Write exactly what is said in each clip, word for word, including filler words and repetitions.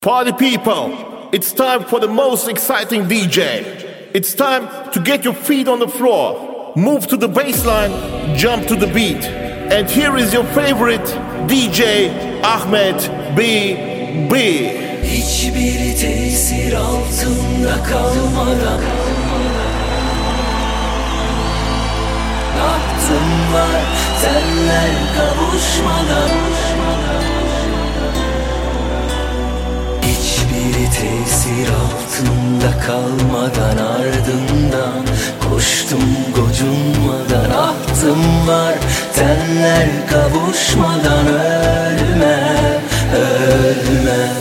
Party people, it's time for the most exciting D J. It's time to get your feet on the floor, move to the bassline, jump to the beat. And here is your favorite D J, Ahmet B B. Hiçbir tesir altında kalmadan Bahtım var teller kavuşmadan Hiçbir tesir altında kalmadan ardından Koştum gocunmadan ahtım var teller kavuşmadan Ölme, ölme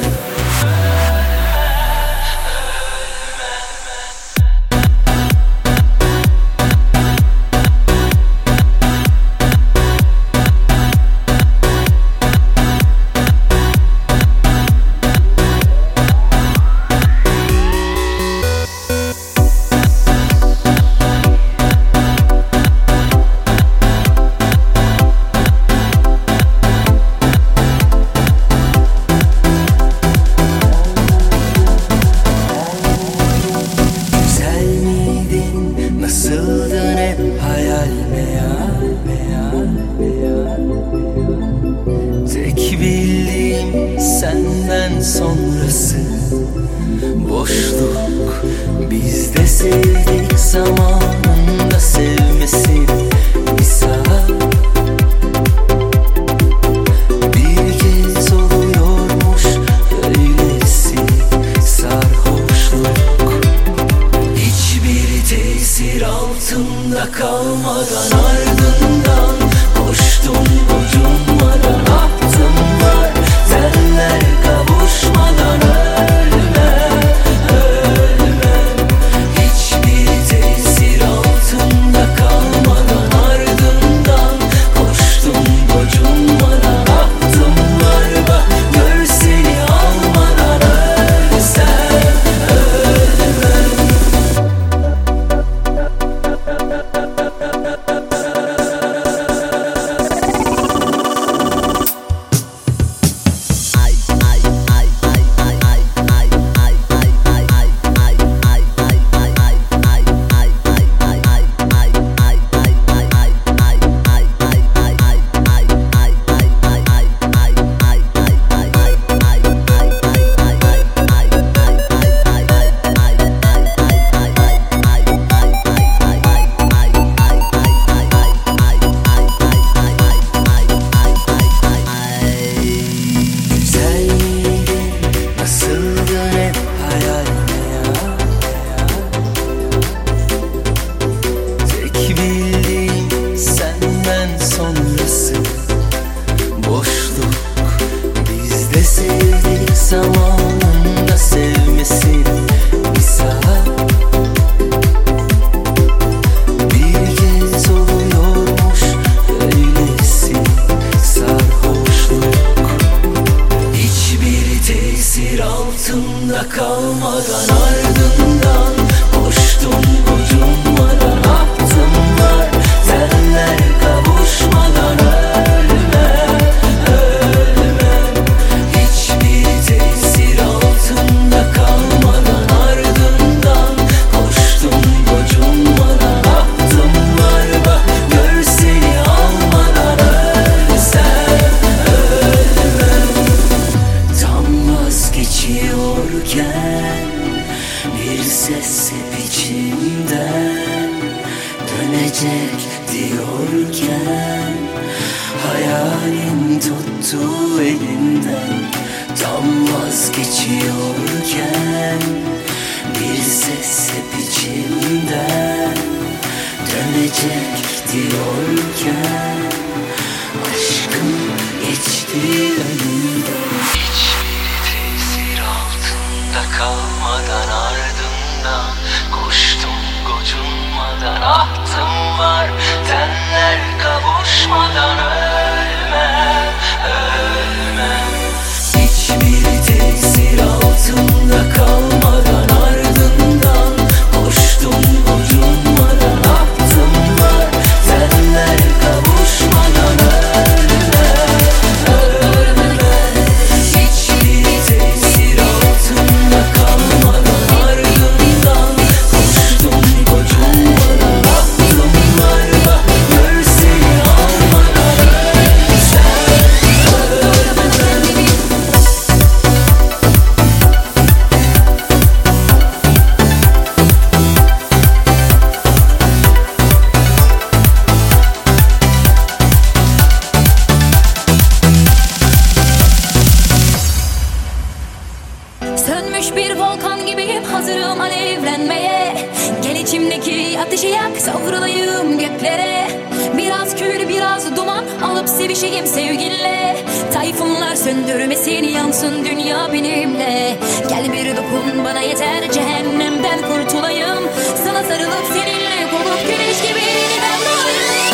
Sönmüş bir volkan gibiyim, hazırım alevlenmeye. Gel içimdeki ateşi yak, savrulayım göklere. Biraz kül biraz duman alıp sevişeyim sevginle. Tayfunlar söndürmesin, yansın dünya benimle. Gel bir dokun bana yeter, cehennemden kurtulayım. Sana sarılıp seninle kolup güneş gibi yeniden doğayım.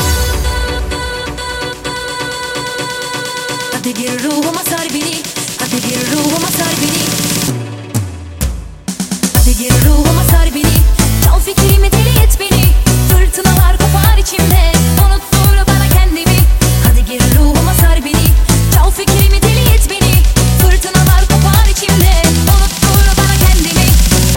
Hadi gir ruhuma sar beni, hadi gir ruhuma sar beni. Hadi gir ruhuma sar beni, çal fikrimi deli et beni. Fırtınalar kopar içimde, unuttur bana kendimi. Hadi gir ruhuma sar beni, çal fikrimi deli et beni. Fırtınalar kopar içimde, unuttur bana kendimi.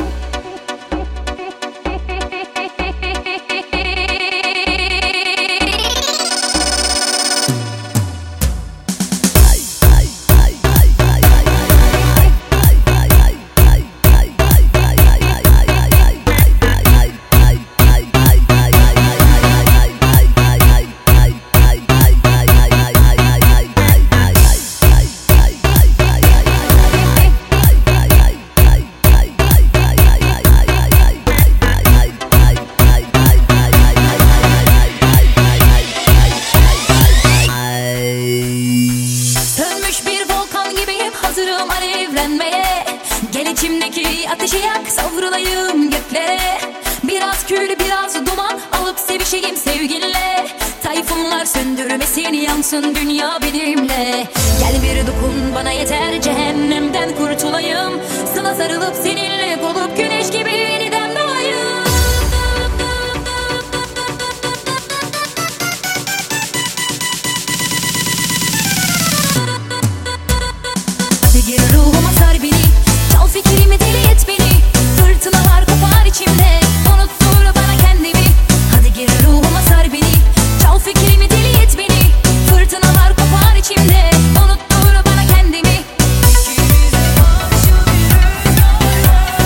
Hazırım alevlenmeye. Gel içimdeki ateşi yak, savrulayım göklere. Biraz kül biraz duman alıp sevişeyim sevginle. Tayfunlar söndürmesin, yansın dünya benimle. Gel bir dokun bana yeter, cehennemden kurtulayım. Sana sarılıp seninle kolup güneş gibi yeniden doğayım. Hadi gir ruhuma sar beni, çal fikrimi deli et beni. Fırtınalar kopar içimde, unuttur bana kendimi. Hadi gir ruhuma sar beni, çal fikrimi deli et beni. Fırtınalar kopar içimde, unuttur bana kendimi. İkimize karşı bir rüzgar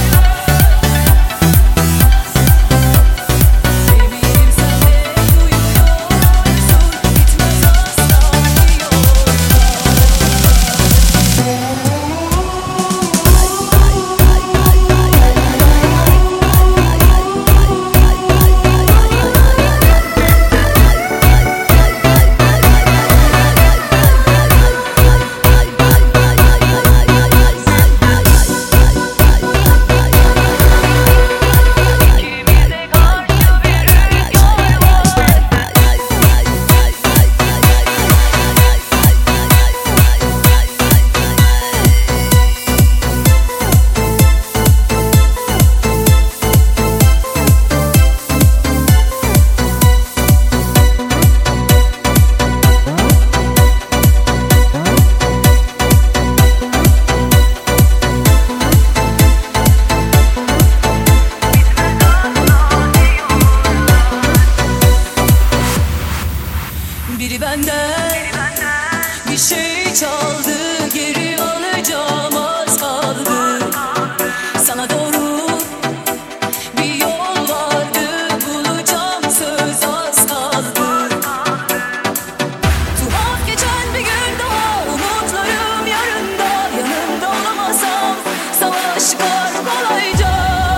eminim sen de duyuyorsun, bitmez asla diyorlar. Biri benden bir şey çaldı, geri alacağım az kaldı. Sana doğru bir yol vardı, bulacağım söz az kaldı. Tuhaf geçen bir gün daha, umutlarım yarında. Yanımda olamasam savaş çıkar kolayca.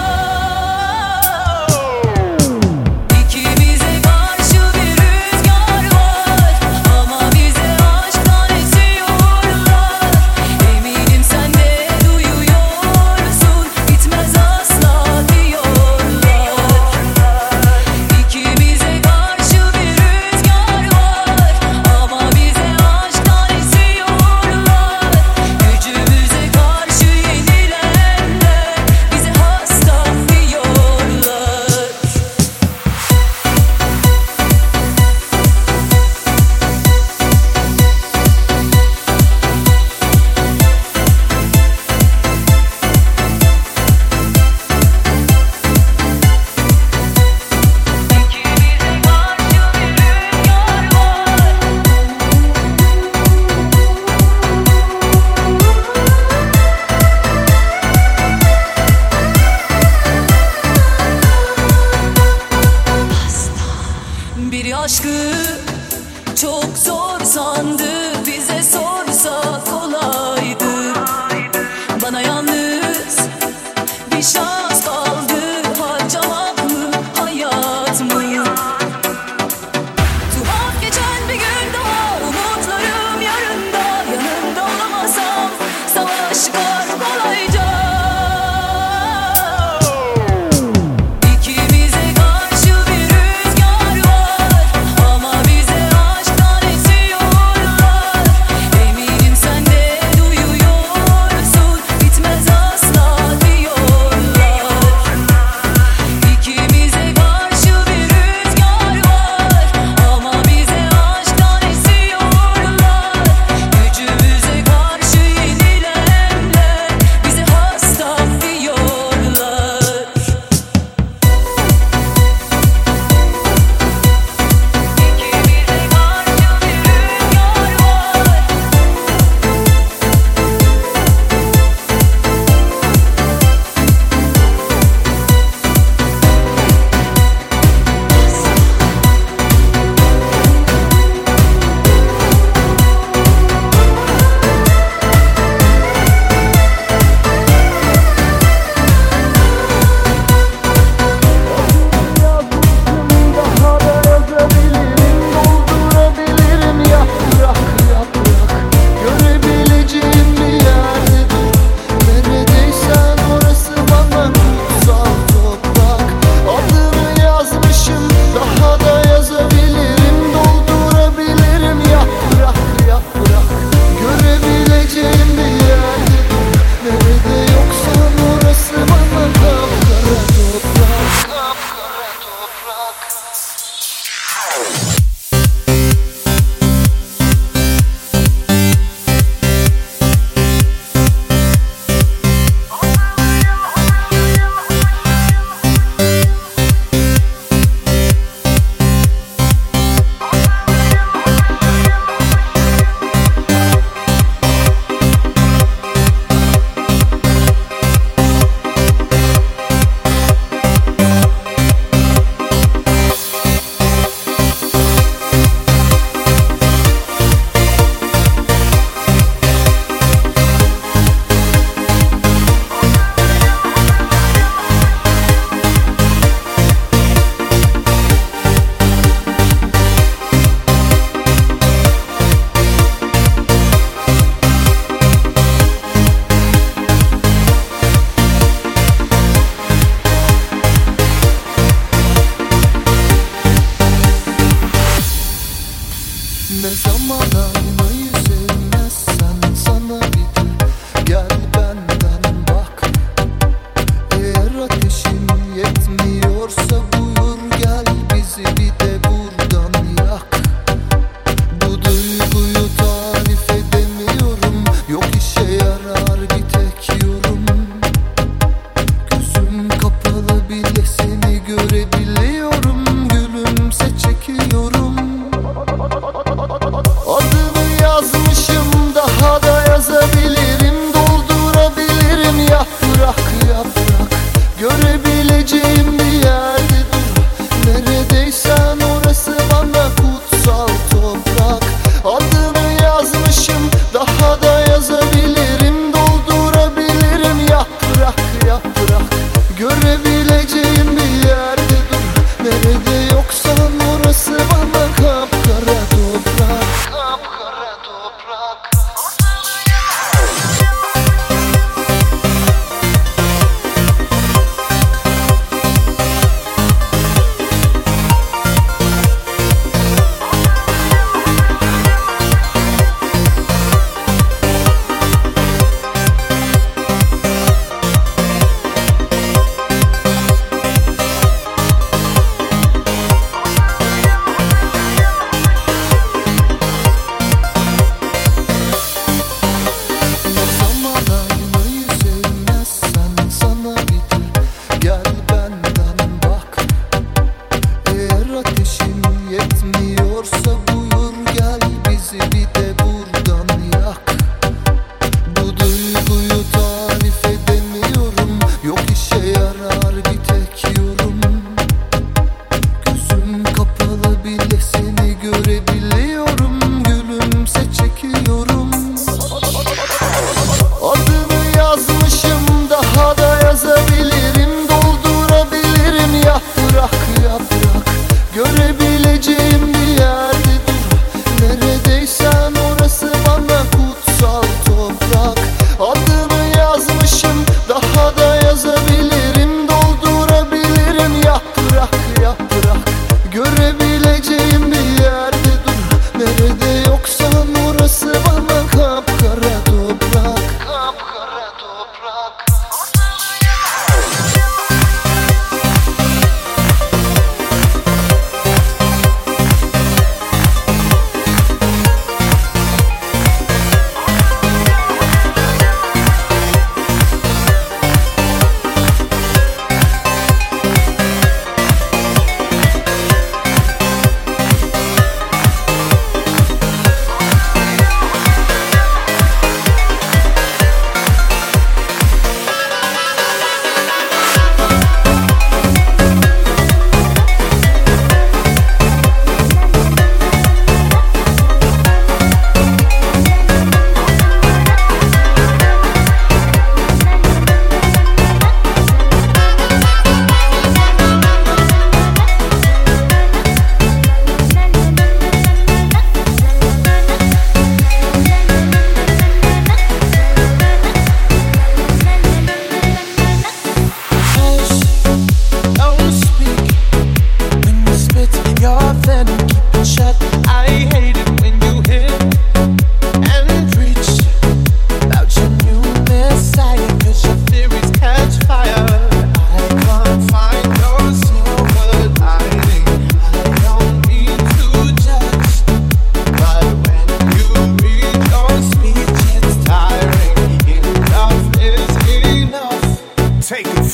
İkimize karşı bir rüzgar var, ama bize aşktan esiyorlar. Eminim sen de duyuyorsun, bitmez asla diyorlar. İkimize karşı bir rüzgar var, ama bize aşktan esiyorlar. Gücümüze karşı yenilenler bize hasta diyorlar. Biri aşkı çok zor sandı, bize sorsa kolaydı. Bana yalnız bir şans kaldı, harcamak mı hayat mı? Tuhaf geçen bir gün daha, umutlarım yarında. Yanında olamasam savaş çıkar kolayca. İkimize karşı bir rüzgar var, ama bize aşktan esiyorlar. Eminim sen de duyuyorsun, bitmez asla diyorlar.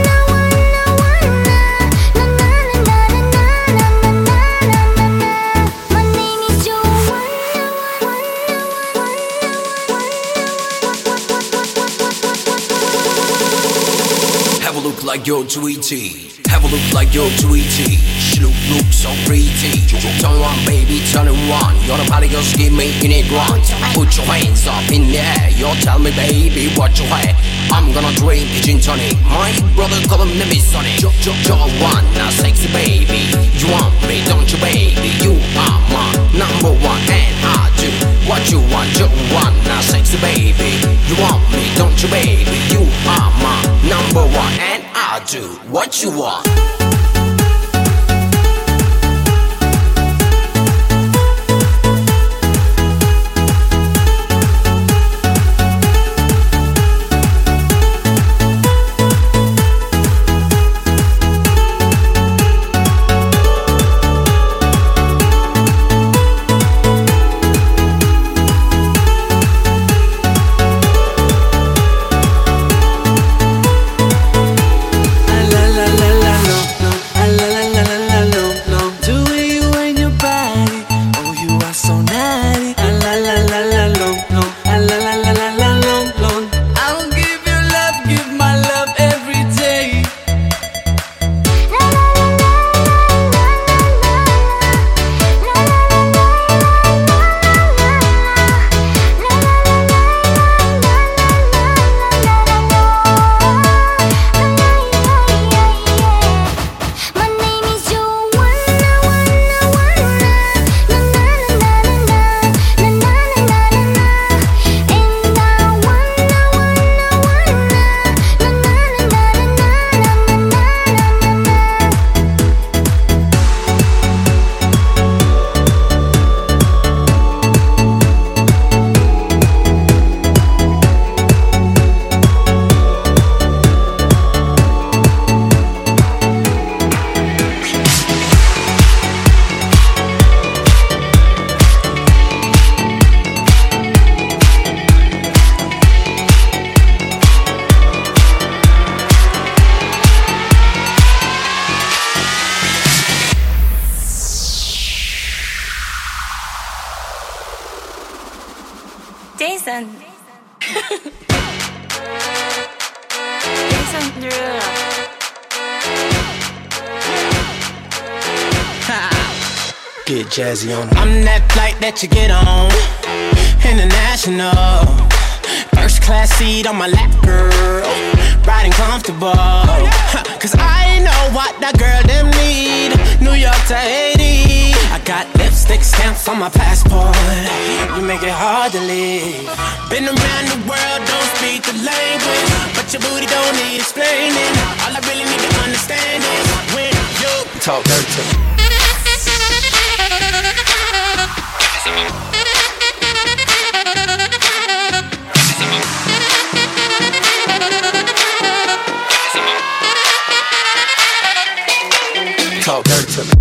Like your tweety, have a look like your tweety. She look, look so pretty. Turn around, baby, turn around. You're the party girl, give me in it grunt. Put your hands up in the air. Your Tell me baby what you had. I'm gonna drink a gin tonic. My brother call him name is Sonny. Jo Jo Jo one, now sexy baby. You want me, don't you baby? You are my number one and I do what you want. Jo one, now sexy baby. You want me, don't you baby? You are my number one and I do what you want. Jason. Jason Derulo. Get jazzy on. I'm that flight that you get on. International. First class seat on my lap, girl. Riding comfortable. Cause I know what that girl them need. New York to Haiti. I got lipstick stamps on my passport. You make it hard to leave. Been around the world, don't speak the language, but your booty don't need explaining. All I really need to understand is when you talk dirty to me. Talk dirty to me.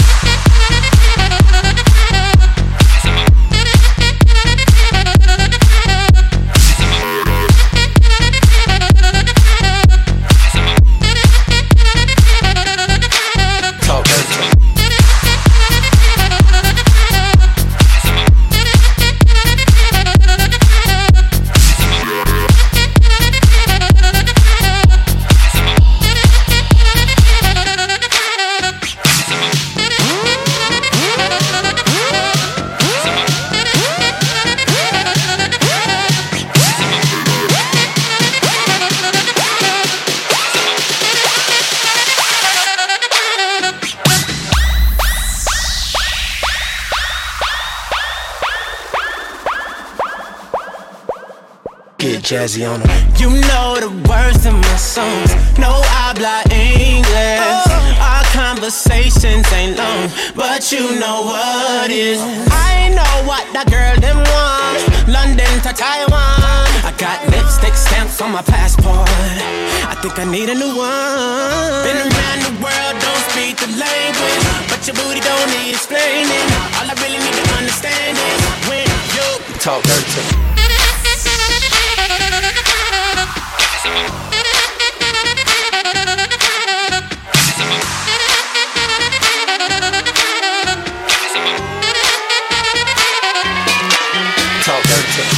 Jazzy on them. You know the words of my songs. No habla English. Our conversations ain't long, but you know what is. I know what that girl them want. London to Taiwan. I got lipstick stamps on my passport. I think I need a new one. Been around the world, don't speak the language, but your booty don't need explaining. All I really need to understand is when you talk dirty to me. Talk dirty to me.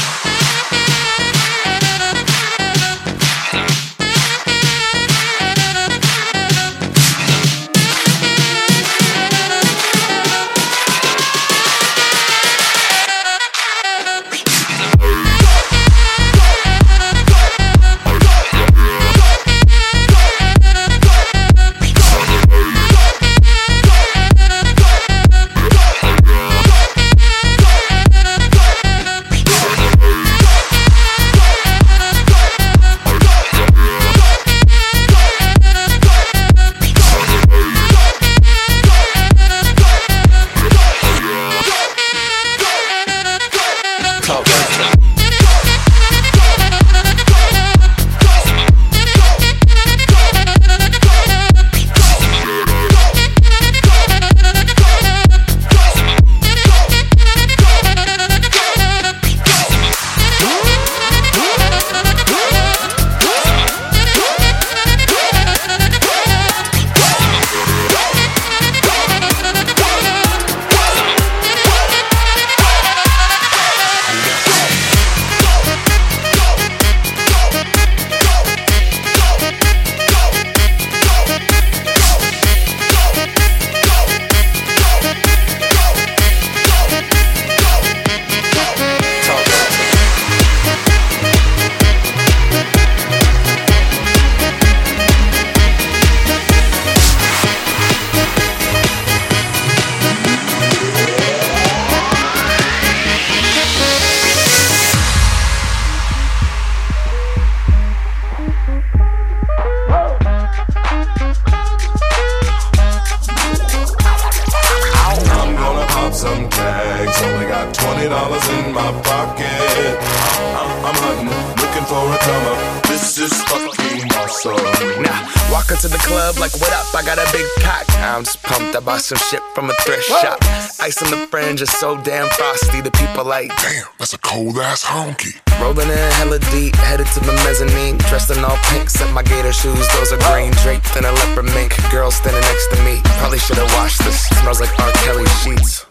for a come up. This is fucking awesome. Now, walk into the club like, what up? I got a big cock. I'm just pumped. I bought some shit from a thrift Whoa. shop. Ice on the fringe is so damn frosty. The people like, damn, that's a cold ass honky. Rolling in hella deep, headed to the mezzanine. Dressed in all pink, set my gator shoes. Those are green, draped in a leopard mink. Girl standing next to me. Probably should've washed this. Smells like R. Kelly sheets.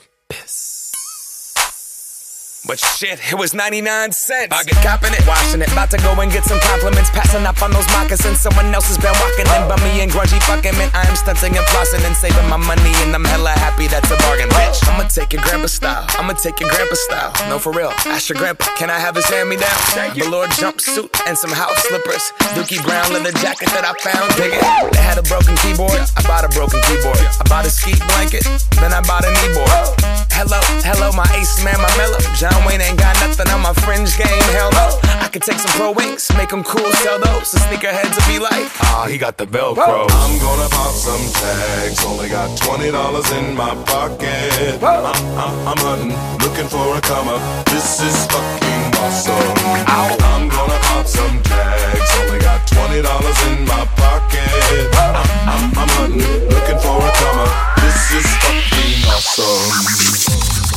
But shit, it was ninety-nine cents. I get copping it, washing it. About to go and get some compliments. Passing up on those moccasins. Someone else has been walking in. Bummy and grungy fucking man. I am stunting and flossing and saving my money. And I'm hella happy that's a bargain, bitch. I'ma take your grandpa style. I'ma take your grandpa style. No, for real. Ask your grandpa, can I have his hand-me-down? Velour jumpsuit and some house slippers. Dookie brown leather jacket that I found. Dig it. They had a broken keyboard. I bought a broken keyboard. I bought a ski blanket. Then I bought a kneeboard. Hello, hello, my ace man, my mellow. John Wayne ain't got nothing on my fringe game, hell no. I could take some pro wings, make them cool, sell those. The sneakerheads will be like, ah, he got the Velcro. I'm gonna pop some tags, only got twenty dollars in my pocket. I'm, I'm, I'm hunting, looking for a come up. This is fucking awesome. Ow. I'm gonna pop some tags, only got twenty dollars in my pocket. I'm, I'm, I'm hunting, looking for a come up. This is fucking awesome.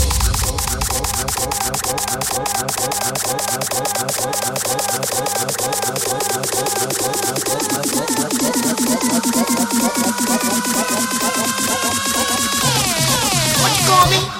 What you call me?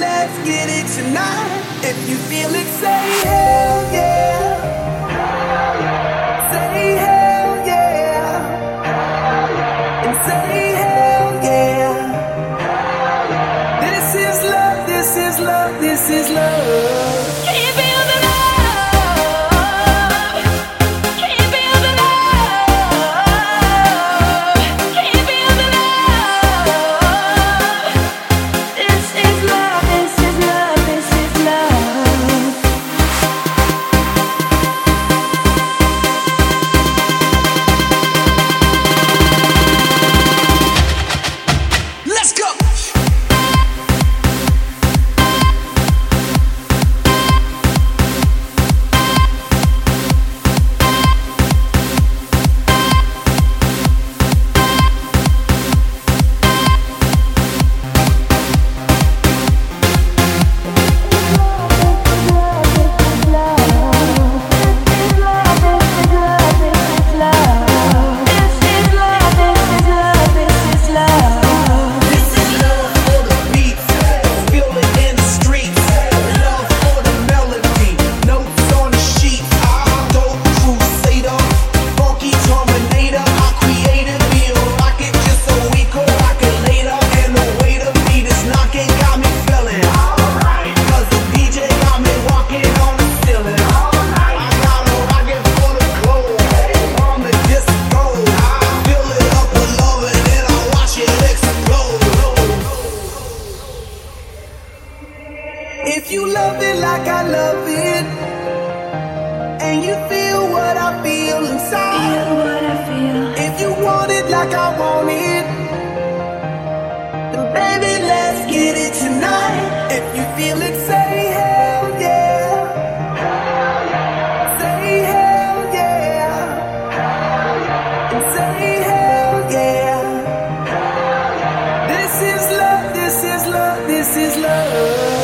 let's get it tonight. If you feel it, say hell yeah. Say hell yeah. And say hell yeah. This is love, this is love, this is love. Can you feel the love? Can you feel the love? Can you feel the love? This is love, this is love, this is love. Let's go. This is love for the beats, feel it in the streets. Love for the melody, notes on the sheet. Dope crusader, funky terminator. I created me a rocket just so we could rock it later. And the way the beat is knocking got me feeling alright. Cause the D J got me walking on the ceiling. I got a rocket for the globe, on the disco. Fill it up with love and then I watch it explode. If you love it like I love it, and you feel what I feel inside, if you want it like I want it, then baby let's get it tonight. If you feel it, say hell yeah. Say hell yeah. And say hell yeah. This is love, this is love, this is love.